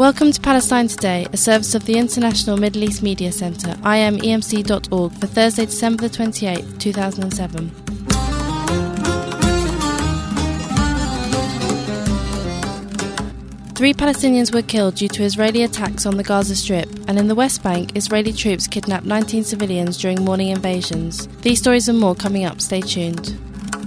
Welcome to Palestine Today, a service of the International Middle East Media Centre, imemc.org, for Thursday, December the 28th, 2007. Three Palestinians were killed due to Israeli attacks on the Gaza Strip, and in the West Bank, Israeli troops kidnapped 19 civilians during morning invasions. These stories and more coming up, stay tuned.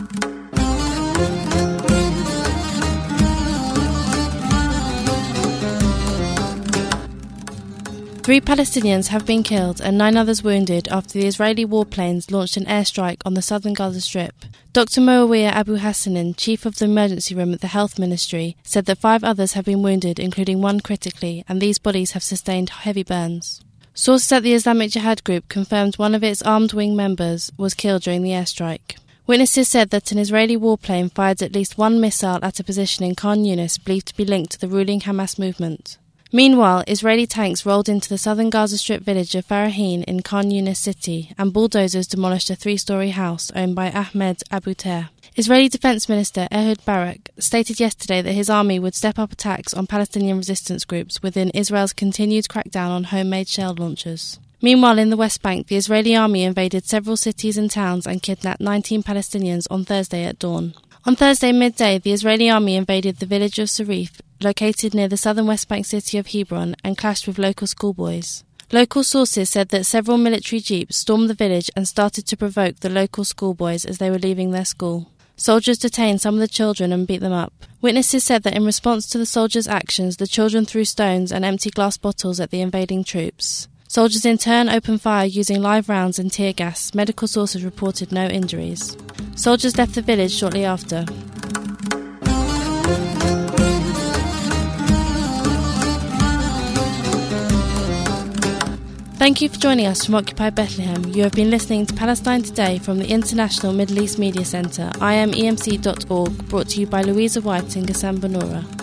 Three Palestinians have been killed and 9 others wounded after the Israeli warplanes launched an airstrike on the southern Gaza Strip. Dr. Moawiyah Abu Hassanin, chief of the emergency room at the Health Ministry, said that 5 others have been wounded, including 1 critically, and these bodies have sustained heavy burns. Sources at the Islamic Jihad group confirmed one of its armed wing members was killed during the airstrike. Witnesses said that an Israeli warplane fired at least 1 missile at a position in Khan Yunis believed to be linked to the ruling Hamas movement. Meanwhile, Israeli tanks rolled into the southern Gaza Strip village of Farahin in Khan Yunis city, and bulldozers demolished a 3-storey house owned by Ahmed Abu Tair. Israeli Defense Minister Ehud Barak stated yesterday that his army would step up attacks on Palestinian resistance groups within Israel's continued crackdown on homemade shell launchers. Meanwhile, in the West Bank, the Israeli army invaded several cities and towns and kidnapped 19 Palestinians on Thursday at dawn. On Thursday midday, the Israeli army invaded the village of Sarif, located near the southern West Bank city of Hebron, and clashed with local schoolboys. Local sources said that several military jeeps stormed the village and started to provoke the local schoolboys as they were leaving their school. Soldiers detained some of the children and beat them up. Witnesses said that in response to the soldiers' actions, the children threw stones and empty glass bottles at the invading troops. Soldiers in turn opened fire using live rounds and tear gas. Medical sources reported no injuries. Soldiers left the village shortly after. Thank you for joining us from Occupy Bethlehem. You have been listening to Palestine Today from the International Middle East Media Centre, imemc.org, brought to you by Louisa White and Ghassan Banura.